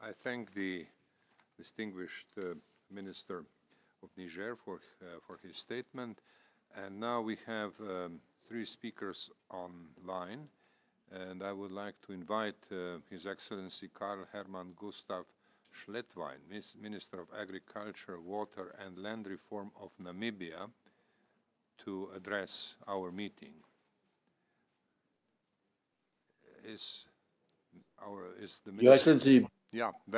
I thank the distinguished Minister of Niger for his statement. And now we have three speakers online. And I would like to invite His Excellency Karl Hermann Gustav Schlettwein, Minister of Agriculture, Water and Land Reform of Namibia, to address our meeting. Is the Minister? Your Excellency, Yeah,